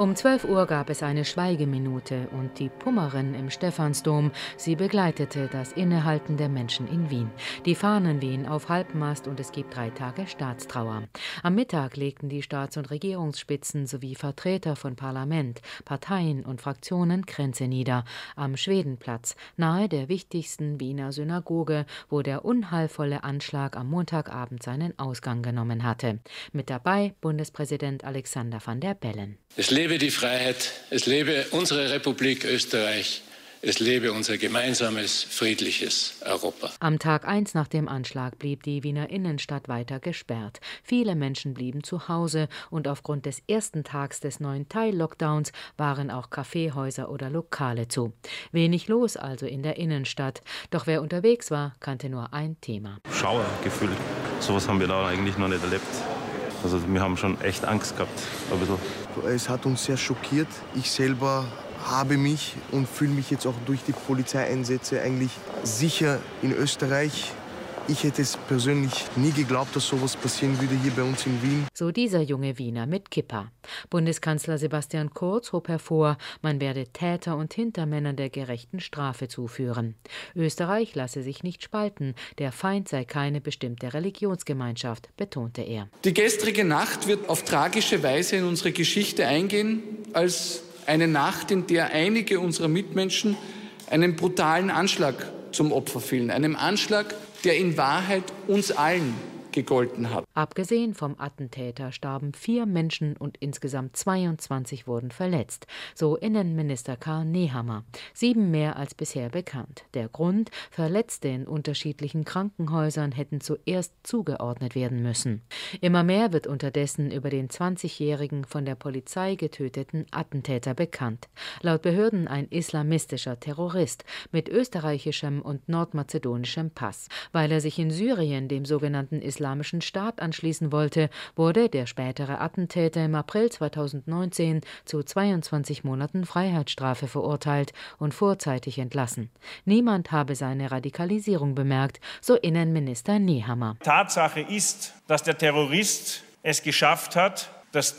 Um 12 Uhr gab es eine Schweigeminute und die Pummerin im Stephansdom, sie begleitete das Innehalten der Menschen in Wien. Die Fahnen wehen auf Halbmast und es gibt 3 Tage Staatstrauer. Am Mittag legten die Staats- und Regierungsspitzen sowie Vertreter von Parlament, Parteien und Fraktionen Kränze nieder. Am Schwedenplatz, nahe der wichtigsten Wiener Synagoge, wo der unheilvolle Anschlag am Montagabend seinen Ausgang genommen hatte. Mit dabei Bundespräsident Alexander Van der Bellen. Es lebe die Freiheit, es lebe unsere Republik Österreich, es lebe unser gemeinsames, friedliches Europa. Am Tag 1 nach dem Anschlag blieb die Wiener Innenstadt weiter gesperrt. Viele Menschen blieben zu Hause und aufgrund des ersten Tags des neuen Teil-Lockdowns waren auch Kaffeehäuser oder Lokale zu. Wenig los also in der Innenstadt. Doch wer unterwegs war, kannte nur ein Thema. Schauergefühl. Sowas haben wir da eigentlich noch nicht erlebt. Also wir haben schon echt Angst gehabt, ein bisschen. Es hat uns sehr schockiert. Ich selber habe mich und fühle mich jetzt auch durch die Polizeieinsätze eigentlich sicher in Österreich. Ich hätte es persönlich nie geglaubt, dass sowas passieren würde hier bei uns in Wien. So dieser junge Wiener mit Kippa. Bundeskanzler Sebastian Kurz hob hervor, man werde Täter und Hintermännern der gerechten Strafe zuführen. Österreich lasse sich nicht spalten, der Feind sei keine bestimmte Religionsgemeinschaft, betonte er. Die gestrige Nacht wird auf tragische Weise in unsere Geschichte eingehen, als eine Nacht, in der einige unserer Mitmenschen einem brutalen Anschlag zum Opfer fielen. Einem Anschlag, der in Wahrheit uns allen gegolten hat. Abgesehen vom Attentäter starben 4 Menschen und insgesamt 22 wurden verletzt, so Innenminister Karl Nehammer. 7 mehr als bisher bekannt. Der Grund: Verletzte in unterschiedlichen Krankenhäusern hätten zuerst zugeordnet werden müssen. Immer mehr wird unterdessen über den 20-jährigen von der Polizei getöteten Attentäter bekannt. Laut Behörden ein islamistischer Terrorist mit österreichischem und nordmazedonischem Pass. Weil er sich in Syrien dem sogenannten Islamischen Staat anschließen wollte, wurde der spätere Attentäter im April 2019 zu 22 Monaten Freiheitsstrafe verurteilt und vorzeitig entlassen. Niemand habe seine Radikalisierung bemerkt, so Innenminister Nehammer. Tatsache ist, dass der Terrorist es geschafft hat, das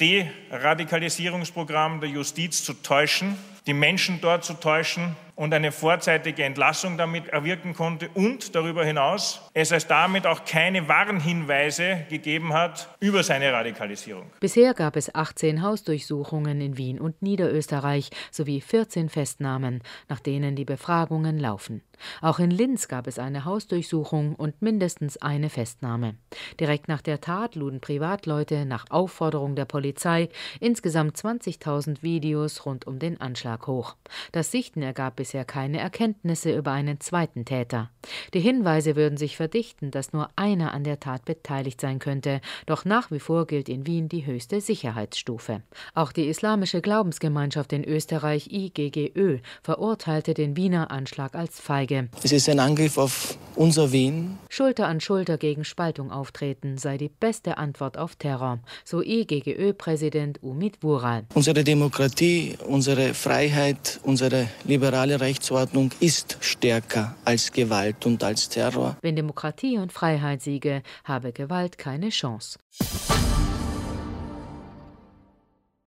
Deradikalisierungsprogramm der Justiz zu täuschen, die Menschen dort zu täuschen und eine vorzeitige Entlassung damit erwirken konnte und darüber hinaus es damit auch keine Warnhinweise gegeben hat über seine Radikalisierung. Bisher gab es 18 Hausdurchsuchungen in Wien und Niederösterreich sowie 14 Festnahmen, nach denen die Befragungen laufen. Auch in Linz gab es eine Hausdurchsuchung und mindestens eine Festnahme. Direkt nach der Tat luden Privatleute nach Aufforderung der Polizei insgesamt 20.000 Videos rund um den Anschlag hoch. Das Sichten ergab bisher keine Erkenntnisse über einen zweiten Täter. Die Hinweise würden sich verdichten, dass nur einer an der Tat beteiligt sein könnte, doch nach wie vor gilt in Wien die höchste Sicherheitsstufe. Auch die islamische Glaubensgemeinschaft in Österreich, IGGÖ, verurteilte den Wiener Anschlag als feige. Es ist ein Angriff auf unser Wien. Schulter an Schulter gegen Spaltung auftreten sei die beste Antwort auf Terror, so IGGÖ-Präsident Umit Vural. Unsere Demokratie, unsere Freiheit, unsere liberale Rechtsordnung ist stärker als Gewalt und als Terror. Wenn Demokratie und Freiheit siege, habe Gewalt keine Chance.